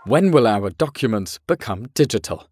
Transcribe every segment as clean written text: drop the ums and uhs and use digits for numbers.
When will our documents become digital?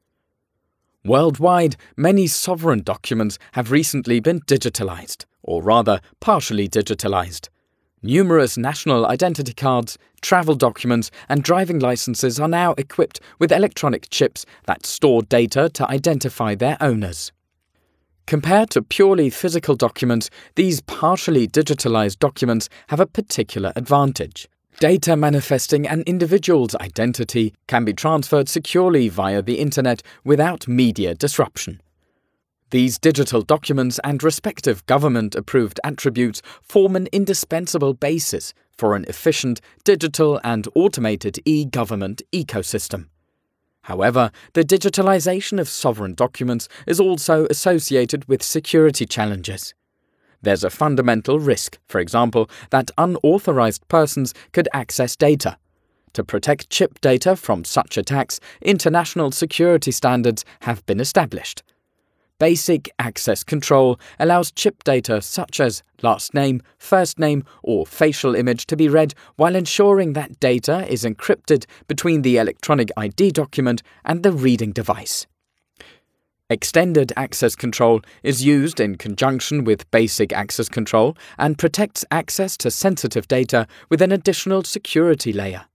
Worldwide, many sovereign documents have recently been digitalized, or rather partially digitalized. Numerous national identity cards, travel documents, and driving licenses are now equipped with electronic chips that store data to identify their owners. Compared to purely physical documents, these partially digitalized documents have a particular advantage. Data manifesting an individual's identity can be transferred securely via the Internet without media disruption. These digital documents and respective government-approved attributes form an indispensable basis for an efficient, digital and automated e-government ecosystem. However, the digitalization of sovereign documents is also associated with security challenges. There's a fundamental risk, for example, that unauthorized persons could access data. To protect chip data from such attacks, international security standards have been established. Basic access control allows chip data such as last name, first name, or facial image to be read while ensuring that data is encrypted between the electronic ID document and the reading device. Extended access control is used in conjunction with basic access control and protects access to sensitive data with an additional security layer.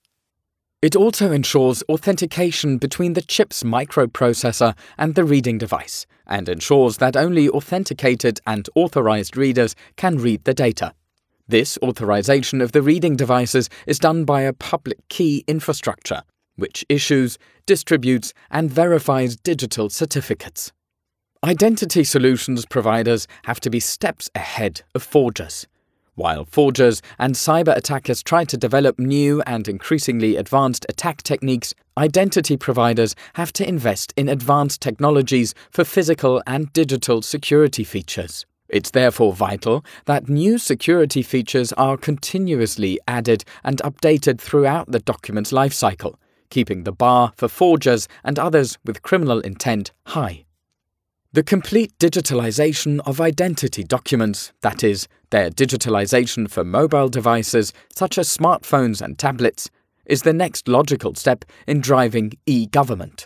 It also ensures authentication between the chip's microprocessor and the reading device, and ensures that only authenticated and authorized readers can read the data. This authorization of the reading devices is done by a public key infrastructure, which issues, distributes, and verifies digital certificates. Identity solutions providers have to be steps ahead of forgers. While forgers and cyber attackers try to develop new and increasingly advanced attack techniques, identity providers have to invest in advanced technologies for physical and digital security features. It's therefore vital that new security features are continuously added and updated throughout the document's lifecycle, keeping the bar for forgers and others with criminal intent high. The complete digitalization of identity documents, that is, their digitalization for mobile devices such as smartphones and tablets, is the next logical step in driving e-government.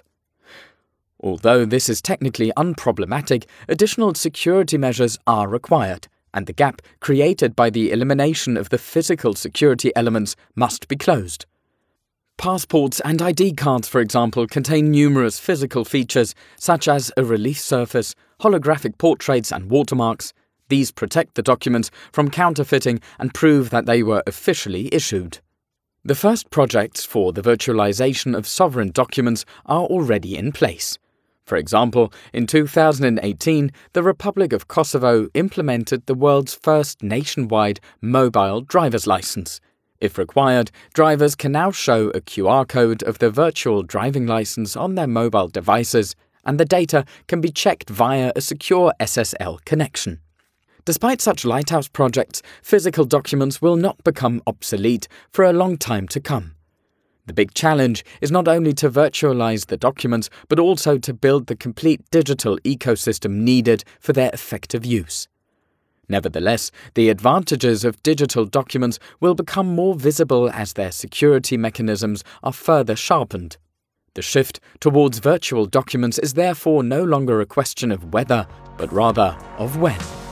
Although this is technically unproblematic, additional security measures are required, and the gap created by the elimination of the physical security elements must be closed. Passports and ID cards, for example, contain numerous physical features such as a relief surface, holographic portraits and watermarks. These protect the documents from counterfeiting and prove that they were officially issued. The first projects for the virtualization of sovereign documents are already in place. For example, in 2018, the Republic of Kosovo implemented the world's first nationwide mobile driver's license. If required, drivers can now show a QR code of the virtual driving license on their mobile devices, and the data can be checked via a secure SSL connection. Despite such lighthouse projects, physical documents will not become obsolete for a long time to come. The big challenge is not only to virtualize the documents, but also to build the complete digital ecosystem needed for their effective use. Nevertheless, the advantages of digital documents will become more visible as their security mechanisms are further sharpened. The shift towards virtual documents is therefore no longer a question of whether, but rather of when.